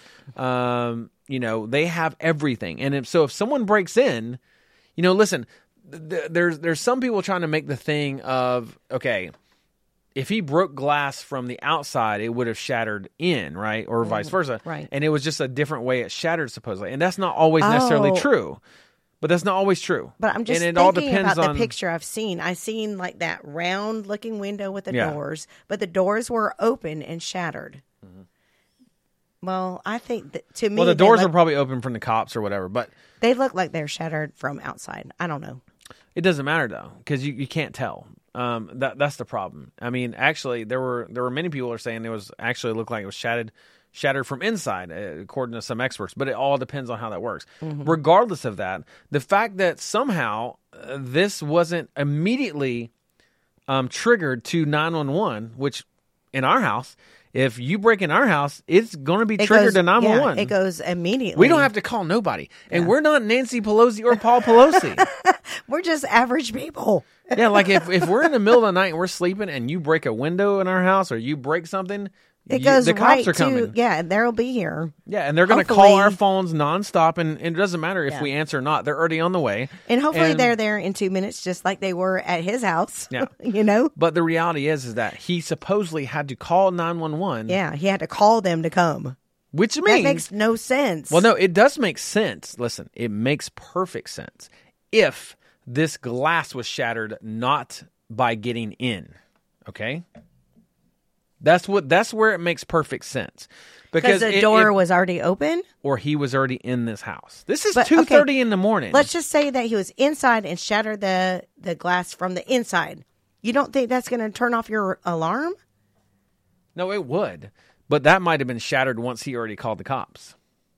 They have everything. And if someone breaks in, listen, there's some people trying to make the thing of, okay, if he broke glass from the outside, it would have shattered in, right? Or vice versa. Right. And it was just a different way it shattered, supposedly. And that's not always necessarily true. But that's not always true. But I'm just thinking about the picture I've seen. I've seen like that round-looking window with the doors, but the doors were open and shattered. Mm-hmm. Well, I think that to me... Well, the doors are probably open from the cops or whatever, but... They look like they're shattered from outside. I don't know. It doesn't matter, though, because you can't tell. That's the problem. I mean, actually, there were many people who are saying it was actually looked like it was shattered from inside, according to some experts. But it all depends on how that works. Mm-hmm. Regardless of that, the fact that somehow this wasn't immediately triggered to 911, which in our house, if you break in our house, it's going to be triggered to 911. Yeah, it goes immediately. We don't have to call nobody. And we're not Nancy Pelosi or Paul Pelosi. We're just average people. Yeah, like if we're in the middle of the night and we're sleeping and you break a window in our house or you break something, it goes the cops are coming. They'll be here. Yeah, and they're going to call our phones nonstop, and it doesn't matter if we answer or not. They're already on the way. And hopefully they're there in 2 minutes, just like they were at his house. Yeah. You know? But the reality is that he supposedly had to call 911. Yeah, he had to call them to come. Which means... That makes no sense. Well, no, it does make sense. Listen, it makes perfect sense. If this glass was shattered not by getting in, okay? That's where it makes perfect sense. Because the door was already open? Or he was already in this house. This is 2:30 in the morning. Let's just say that he was inside and shattered the glass from the inside. You don't think that's going to turn off your alarm? No, it would. But that might have been shattered once he already called the cops.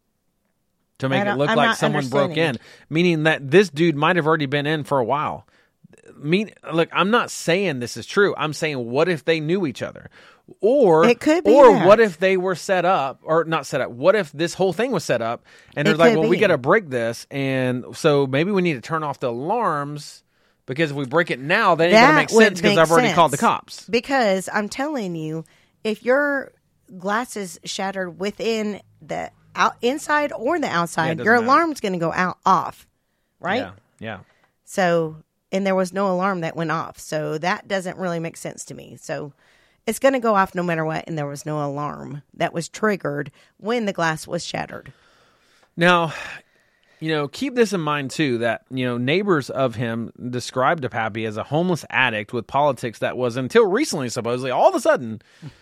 To make it look like someone broke in. Meaning that this dude might have already been in for a while. Look, I'm not saying this is true. I'm saying, what if they knew each other? Or it could be what if they were set up, or not set up? What if this whole thing was set up and they're like, well, we got to break this, and so maybe we need to turn off the alarms because if we break it now, then it's going to make sense because I've already called the cops. Because I'm telling you, if your glass is shattered within the inside or the outside, your alarm's going to go off, right? Yeah. So, and there was no alarm that went off, so that doesn't really make sense to me. So. It's going to go off no matter what, and there was no alarm that was triggered when the glass was shattered. Now, keep this in mind, too, that, neighbors of him described Pappy as a homeless addict with politics that was, until recently, supposedly, all of a sudden,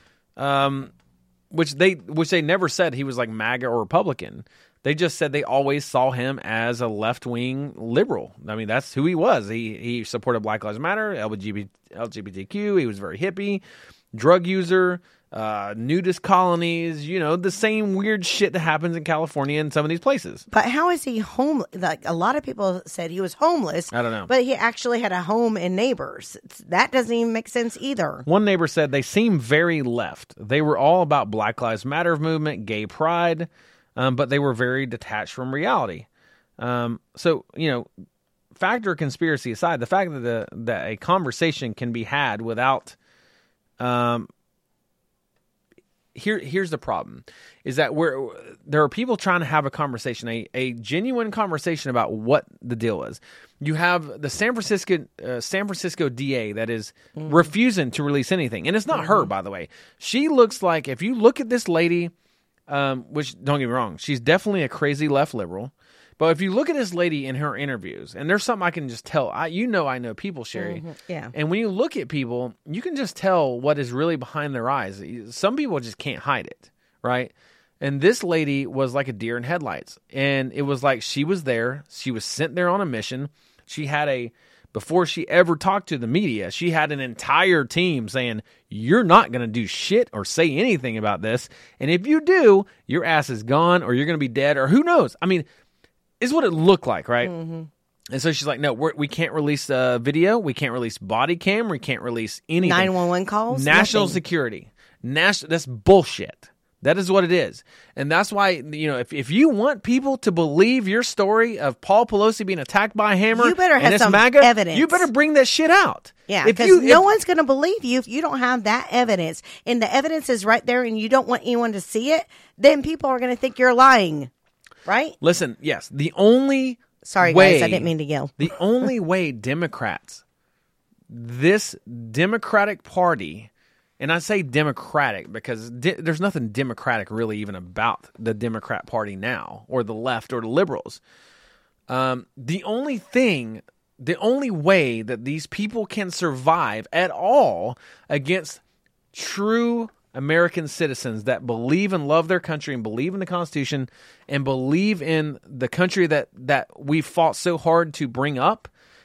which they never said he was like MAGA or Republican. They just said they always saw him as a left-wing liberal. I mean, that's who he was. He supported Black Lives Matter, LGBTQ. He was very hippie. Drug user, nudist colonies, the same weird shit that happens in California and some of these places. But how is he homeless? Like, a lot of people said he was homeless. I don't know. But he actually had a home and neighbors. That doesn't even make sense either. One neighbor said they seem very left. They were all about Black Lives Matter movement, gay pride, but they were very detached from reality. So, factor conspiracy aside, the fact that a conversation can be had without... Here's the problem, is that there are people trying to have a conversation, a genuine conversation about what the deal is. You have the San Francisco DA that is refusing to release anything, and it's not her, by the way. She looks like, if you look at this lady, which don't get me wrong, she's definitely a crazy left liberal. But if you look at this lady in her interviews, and there's something I can just tell, I know people, Sherry. Mm-hmm. Yeah. And when you look at people, you can just tell what is really behind their eyes. Some people just can't hide it, right? And this lady was like a deer in headlights. And it was like she was there. She was sent there on a mission. She had before she ever talked to the media, she had an entire team saying, you're not going to do shit or say anything about this. And if you do, your ass is gone or you're going to be dead or who knows. I mean, is what it looked like, right? Mm-hmm. And so she's like, no, we can't release video. We can't release body cam. We can't release anything. 911 calls? National Nothing. Security. That's bullshit. That is what it is. And that's why, if you want people to believe your story of Paul Pelosi being attacked by a hammer, you better have some MAGA, evidence. You better bring that shit out. Yeah, because no one's going to believe you if you don't have that evidence. And the evidence is right there and you don't want anyone to see it, then people are going to think you're lying. Right? Listen, yes, the only Sorry, way, guys, I didn't mean to yell. The only way Democrats, this Democratic Party, and I say Democratic because there's nothing Democratic really even about the Democrat Party now, or the left, or the liberals. The only way that these people can survive at all against true American citizens that believe and love their country and believe in the Constitution and believe in the country that we fought so hard to bring up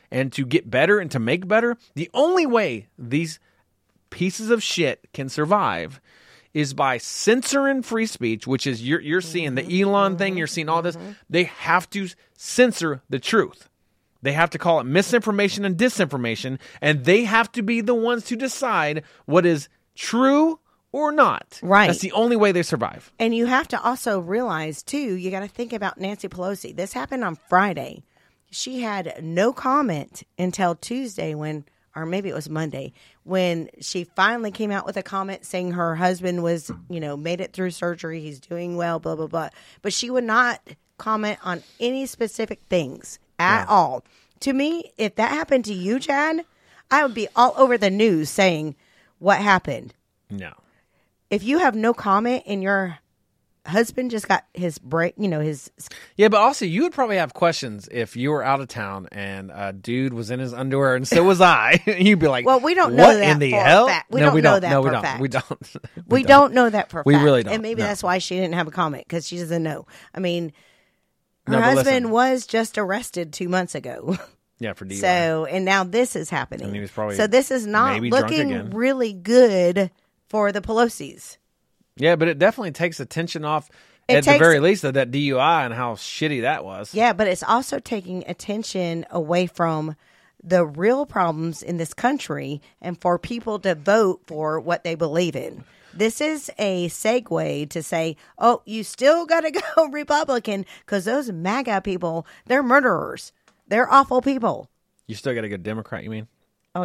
and to get better and to make better, the only way these pieces of shit can survive is by censoring free speech, which is you're seeing the Elon thing, you're seeing all this. They have to censor the truth. They have to call it misinformation and disinformation, and they have to be the ones to decide what is true or not. Right. That's the only way they survive. And you have to also realize, too, you got to think about Nancy Pelosi. This happened on Friday. She had no comment until Tuesday or maybe it was Monday, when she finally came out with a comment saying her husband was, made it through surgery. He's doing well, blah, blah, blah. But she would not comment on any specific things at all. To me, if that happened to you, Chad, I would be all over the news saying what happened. No. If you have no comment and your husband just got his break, his... Yeah, but also you would probably have questions if you were out of town and a dude was in his underwear and so was I. You'd be like, well, we don't know what that in the for hell? a fact. We don't know that for a fact. We don't. We don't know that for a fact. We really don't. And maybe that's why she didn't have a comment, because she doesn't know. I mean, her No, but husband listen. was just arrested 2 months ago. Yeah, for DUI. So, and now this is happening. And he was probably so this is not maybe drunk looking again. really good for the Pelosi's. Yeah, but it definitely takes attention off, It at the takes- very least, of that DUI and how shitty that was. Yeah, but it's also taking attention away from the real problems in this country and for people to vote for what they believe in. This is a segue to say, oh, you still got to go Republican, because those MAGA people, they're murderers. They're awful people. You still got to go Democrat, you mean? Oh,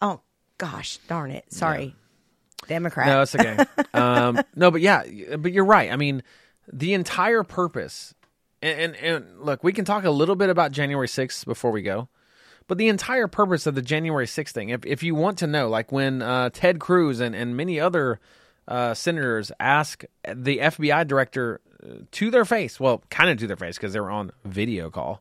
gosh, darn it. Sorry. Democrat. No, it's okay. No, but you're right. I mean, the entire purpose, and look, we can talk a little bit about January 6th before we go, but the entire purpose of the January 6th thing, if you want to know, like when Ted Cruz and many other senators ask the FBI director to their face, well, kind of to their face because they were on video call,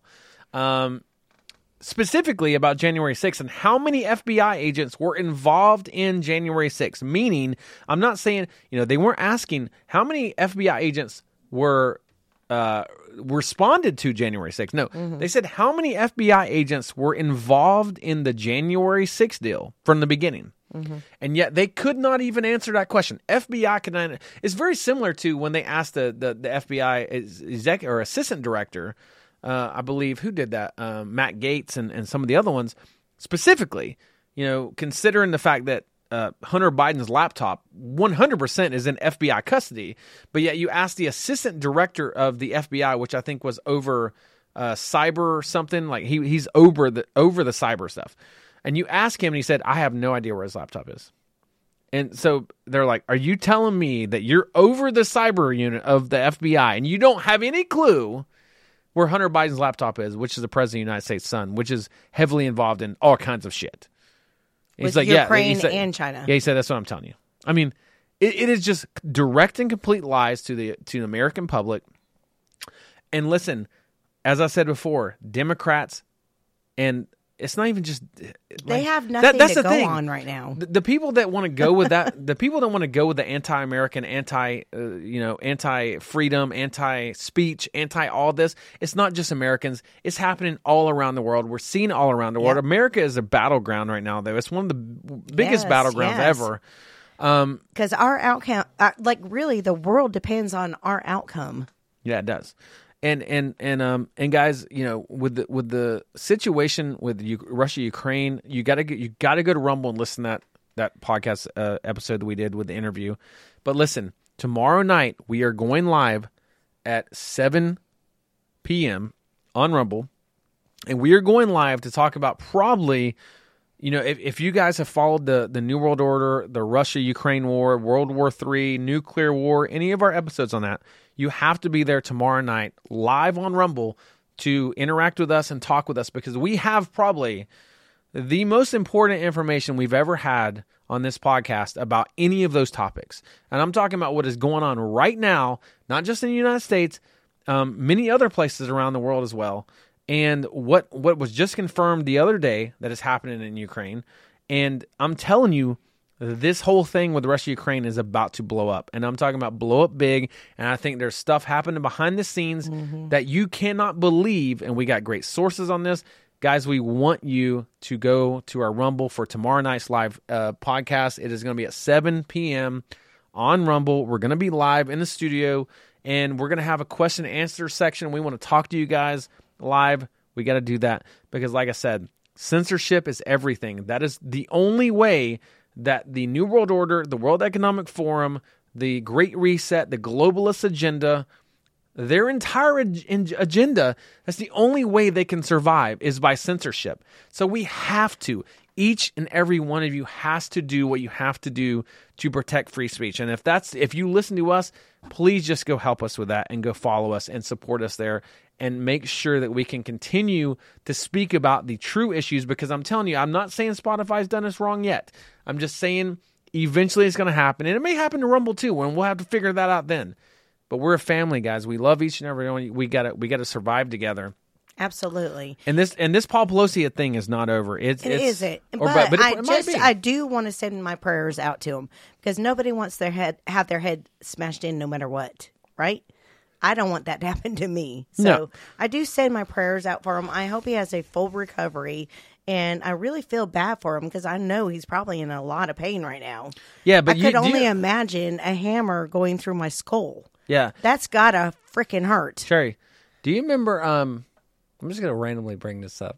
specifically about January 6th and how many FBI agents were involved in January 6th. Meaning, I'm not saying, they weren't asking how many FBI agents were responded to January 6th. No, They said how many FBI agents were involved in the January 6th deal from the beginning. And yet they could not even answer that question. FBI could not. It's very similar to when they asked the FBI executive or assistant director, I believe, who did that? Matt Gaetz and some of the other ones, specifically, considering the fact that Hunter Biden's laptop 100% is in FBI custody, but yet you ask the assistant director of the FBI, which I think was over cyber something, like he's over the cyber stuff, and you ask him, and he said, "I have no idea where his laptop is." And so they're like, "Are you telling me that you're over the cyber unit of the FBI and you don't have any clue where Hunter Biden's laptop is, which is the president of the United States' son, which is heavily involved in all kinds of shit?" And With Ukraine and China. Yeah, he said, "That's what I'm telling you." I mean, it is just direct and complete lies to the American public. And listen, as I said before, Democrats, and it's not even just they have nothing that's to the go thing. on right now. The people that want to go with that, the people that want to go with the anti-American, anti-freedom, anti-speech, all this, it's not just Americans. It's happening all around the world. We're seeing it all around the world. Yep. America is a battleground right now, though. It's one of the biggest battlegrounds ever. Because our outcome, really, the world depends on our outcome. Yeah, it does. And guys, with the situation with Russia, Ukraine, you gotta go to Rumble and listen to that podcast episode that we did with the interview. But listen, tomorrow night we are going live at 7 p.m. on Rumble, and we are going live to talk about probably, if you guys have followed the New World Order, the Russia-Ukraine war, World War III, nuclear war, any of our episodes on that, you have to be there tomorrow night live on Rumble to interact with us and talk with us, because we have probably the most important information we've ever had on this podcast about any of those topics. And I'm talking about what is going on right now, not just in the United States, many other places around the world as well. And what was just confirmed the other day that is happening in Ukraine. And I'm telling you, this whole thing with Russia-Ukraine is about to blow up. And I'm talking about blow up big. And I think there's stuff happening behind the scenes that you cannot believe. And we got great sources on this. Guys, we want you to go to our Rumble for tomorrow night's live podcast. It is going to be at 7 p.m. on Rumble. We're going to be live in the studio, and we're going to have a question and answer section. We want to talk to you guys live. We got to do that because, like I said, censorship is everything. That is the only way that the New World Order, the World Economic Forum, the Great Reset, the globalist agenda, their entire agenda, that's the only way they can survive is by censorship. So we have to, each and every one of you has to do what you have to do to protect free speech. And if you listen to us, please just go help us with that and go follow us and support us there and make sure that we can continue to speak about the true issues, because I'm telling you, I'm not saying Spotify's done us wrong yet. I'm just saying eventually it's going to happen. And it may happen to Rumble too, and we'll have to figure that out then. But we're a family, guys. We love each and every one. We gotta survive together. Absolutely. And this Paul Pelosi thing is not over. It isn't. But it might be. I do want to send my prayers out to him because nobody wants have their head smashed in no matter what, right? I don't want that to happen to me. So No. I do send my prayers out for him. I hope he has a full recovery. And I really feel bad for him because I know he's probably in a lot of pain right now. Yeah, but I could only imagine a hammer going through my skull. Yeah. That's gotta freaking hurt. Sherry, do you remember, I'm just going to randomly bring this up.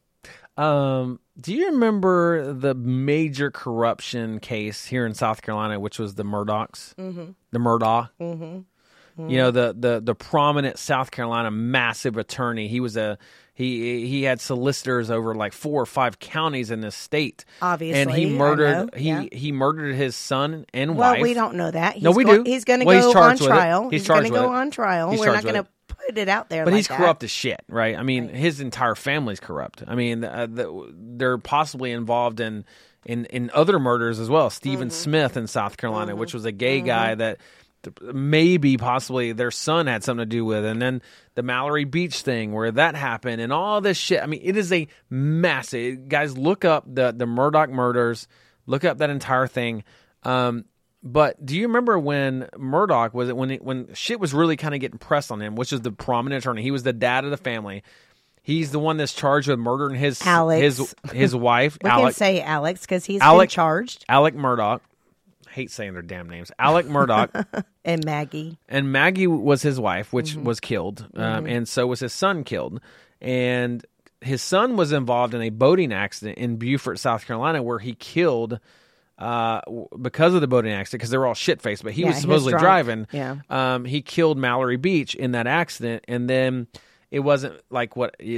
do you remember the major corruption case here in South Carolina, which was the Murdochs? Mm-hmm. The Murdaugh? Mm-hmm. You know, the prominent South Carolina massive attorney. He was he had solicitors over like 4 or 5 counties in this state. Obviously, and he murdered I know. he murdered his son and Well, wife. we don't know that. No, we do. He's going to Well, he's go on charged with it. trial. He's going charged to go with it. on trial. He's We're not charged going with to put it out there. But like he's that. corrupt as shit, right? I mean, his entire family's corrupt. I mean, they're possibly involved in other murders as well. Stephen Smith in South Carolina, which was a gay guy that maybe possibly their son had something to do with. And then the Mallory Beach thing where that happened and all this shit. I mean, it is a massive... Guys, look up the Murdaugh murders. Look up that entire thing. But do you remember when Murdaugh was it when shit was really kind of getting pressed on him, which is the prominent attorney? He was the dad of the family. He's the one that's charged with murdering his wife. We Alec, can say Alex because he's been charged. Alec Murdaugh. Hate saying their damn names. Alec Murdaugh. And Maggie. And Maggie was his wife, which was killed. And so was his son killed. And his son was involved in a boating accident in Beaufort, South Carolina, where he killed because of the boating accident, because they were all shit-faced, but he was supposedly driving. Yeah. He killed Mallory Beach in that accident, and then it wasn't like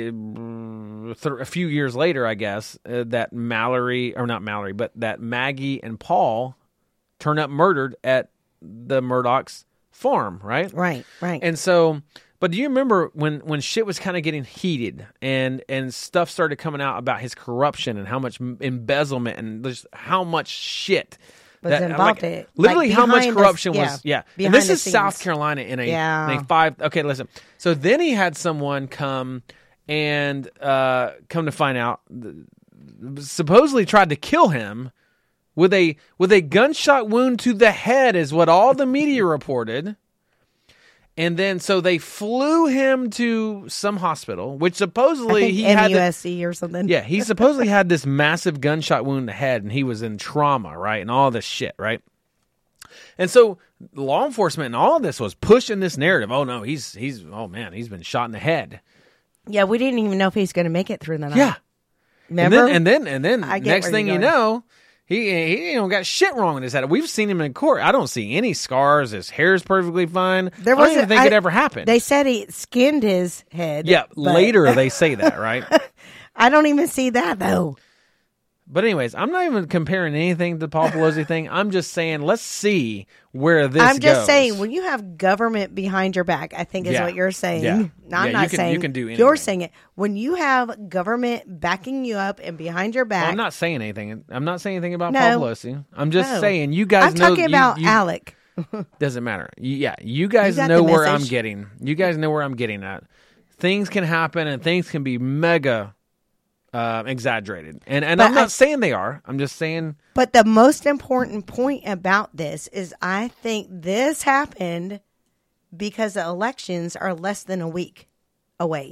a few years later, I guess, that that Maggie and Paul turned up murdered at the Murdoch's farm, right? Right. And so, but do you remember when shit was kind of getting heated and stuff started coming out about his corruption and how much embezzlement and just how much shit was involved in it. Literally, like how much corruption was. Yeah. And this is scenes. South Carolina in a 5. Okay, listen. So then he had someone come and come to find out, supposedly tried to kill him with a gunshot wound to the head, is what all the media reported. And then, so they flew him to some hospital, which supposedly he had MUSC or something. Yeah, he supposedly had this massive gunshot wound in the head, and he was in trauma, right, and all this shit, right. And so law enforcement and all of this was pushing this narrative. Oh no, he's been shot in the head. Yeah, we didn't even know if he's going to make it through the night. Yeah, remember? And then next thing you know, he got shit wrong with his head. We've seen him in court. I don't see any scars. His hair is perfectly fine. I don't even think it ever happened. They said he skinned his head. Yeah, later they say that, right? I don't even see that, though. But anyways, I'm not even comparing anything to the Paul Pelosi thing. I'm just saying, let's see where this goes. I'm just saying, when you have government behind your back, I think is what you're saying. Yeah. I'm not saying. You can do anything. You're saying it. When you have government backing you up and behind your back. Well, I'm not saying anything. I'm not saying anything about Paul Pelosi. I'm just saying, you guys I'm talking about Alec. Doesn't matter. You guys know where I'm getting. You guys know where I'm getting at. Things can happen and things can be mega exaggerated. And I'm not saying they are. I'm just saying. But the most important point about this is I think this happened because the elections are less than a week away.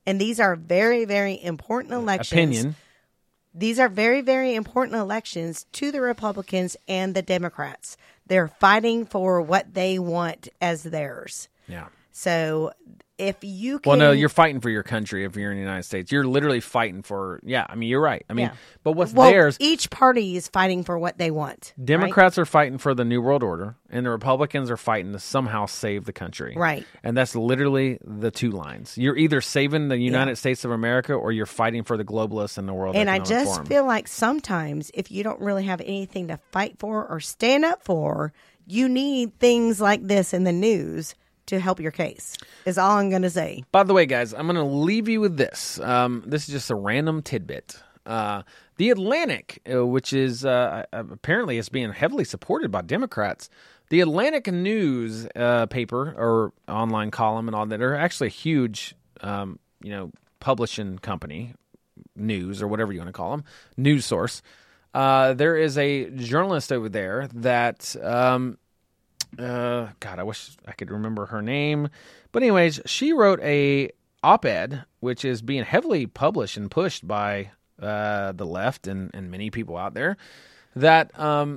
And these are very, very important elections. Opinion. These are very, very important elections to the Republicans and the Democrats. They're fighting for what they want as theirs. Yeah. So if you can... Well, no, you're fighting for your country if you're in the United States. You're literally fighting for... Yeah, I mean, you're right. I mean, but what's theirs... Each party is fighting for what they want. Democrats are fighting for the New World Order, and the Republicans are fighting to somehow save the country. Right. And that's literally the two lines. You're either saving the United States of America or you're fighting for the globalists in the World Economic Forum. And I just feel like sometimes if you don't really have anything to fight for or stand up for, you need things like this in the news to help your case, is all I'm going to say. By the way, guys, I'm going to leave you with this. This is just a random tidbit. The Atlantic, which is apparently is being heavily supported by Democrats, the Atlantic news paper or online column and all that are actually a huge, publishing company, news or whatever you want to call them, news source. There is a journalist over there that... God, I wish I could remember her name. But anyways, she wrote a op-ed, which is being heavily published and pushed by the left and many people out there, that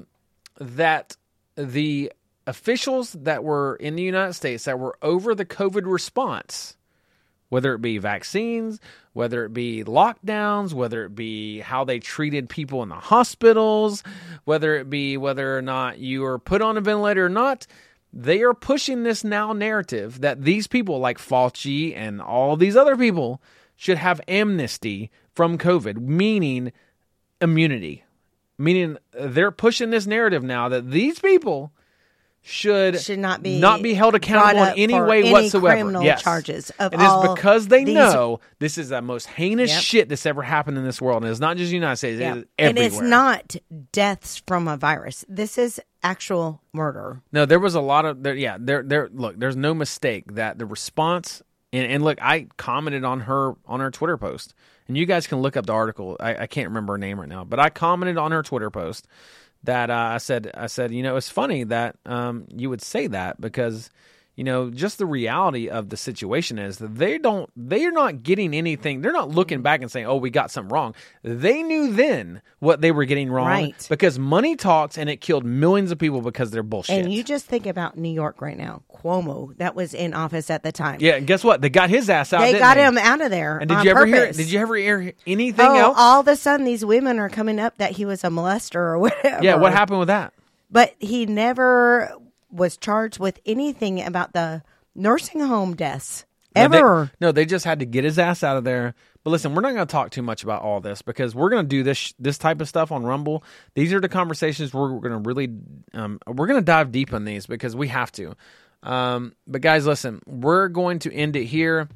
the officials that were in the United States that were over the COVID response, whether it be vaccines, whether it be lockdowns, whether it be how they treated people in the hospitals, whether it be whether or not you are put on a ventilator or not, they are pushing this now narrative that these people like Fauci and all these other people should have amnesty from COVID, meaning immunity. Meaning they're pushing this narrative now that these people should not be held accountable in any way whatsoever. Criminal charges of it is because they know this is the most heinous shit that's ever happened in this world, and it's not just the United States; it is everywhere. And it's not deaths from a virus. This is actual murder. No, there was a lot of Look, there's no mistake that the response. And look, I commented on her Twitter post, and you guys can look up the article. I can't remember her name right now, but I commented on her Twitter post. That I said, it's funny that you would say that because, just the reality of the situation is that they're not getting anything. They're not looking back and saying, oh, we got something wrong. They knew then what they were getting wrong because money talks and it killed millions of people because they're bullshit. And you just think about New York right now. Cuomo, that was in office at the time. Yeah, and guess what? They got his ass out. They got him out of there. And did you ever hear anything else? All of a sudden, these women are coming up that he was a molester or whatever. Yeah, what happened with that? But he never was charged with anything about the nursing home deaths ever. They just had to get his ass out of there. But listen, we're not going to talk too much about all this because we're going to do this type of stuff on Rumble. These are the conversations we're going to really we're going to dive deep on these because we have to. But guys, listen, we're going to end it here.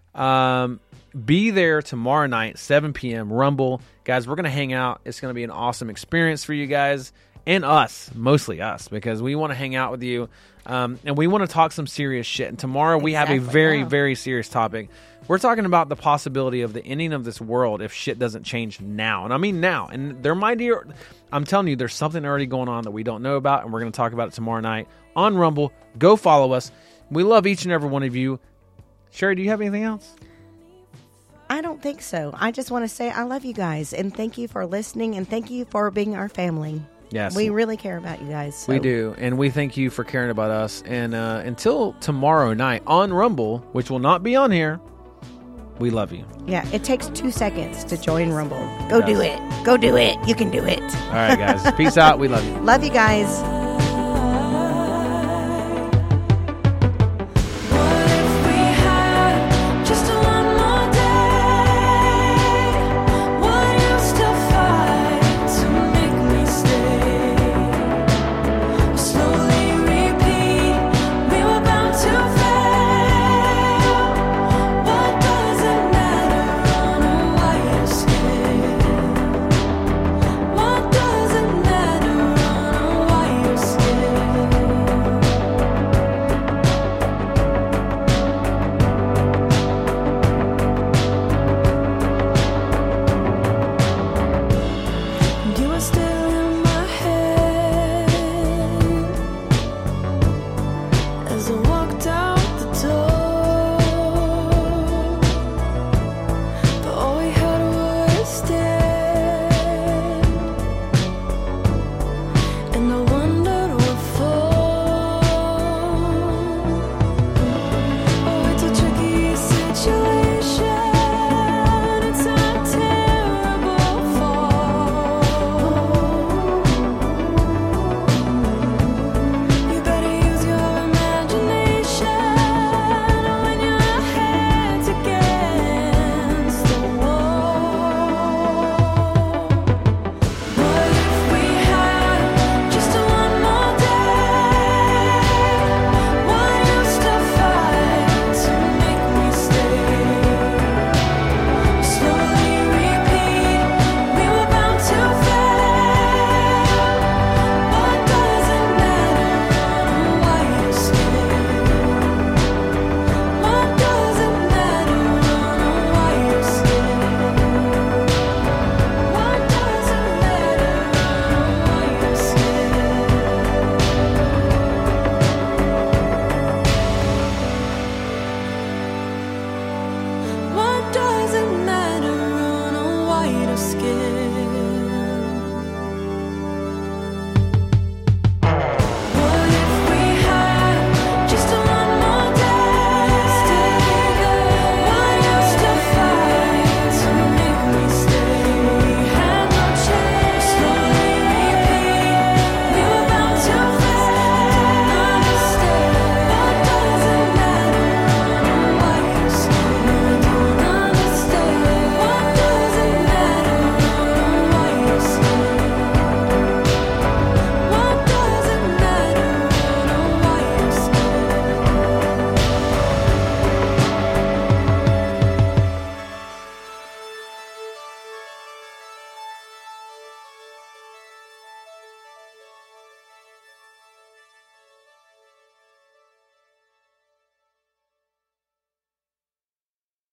Be there tomorrow night, 7 p.m. Rumble. Guys, we're going to hang out. It's going to be an awesome experience for you guys and us, mostly us, because we want to hang out with you. And we want to talk some serious shit. And tomorrow we have a very, very serious topic. We're talking about the possibility of the ending of this world if shit doesn't change now. And I mean now. And there might be, I'm telling you, there's something already going on that we don't know about. And we're going to talk about it tomorrow night on Rumble. Go follow us. We love each and every one of you. Sherry, do you have anything else? I don't think so. I just want to say I love you guys. And thank you for listening. And thank you for being our family. Yes. We really care about you guys. So. We do. And we thank you for caring about us. And until tomorrow night on Rumble, which will not be on here, we love you. Yeah, it takes 2 seconds to join Rumble. Go do it. Go do it. You can do it. All right, guys. Peace out. We love you. Love you guys.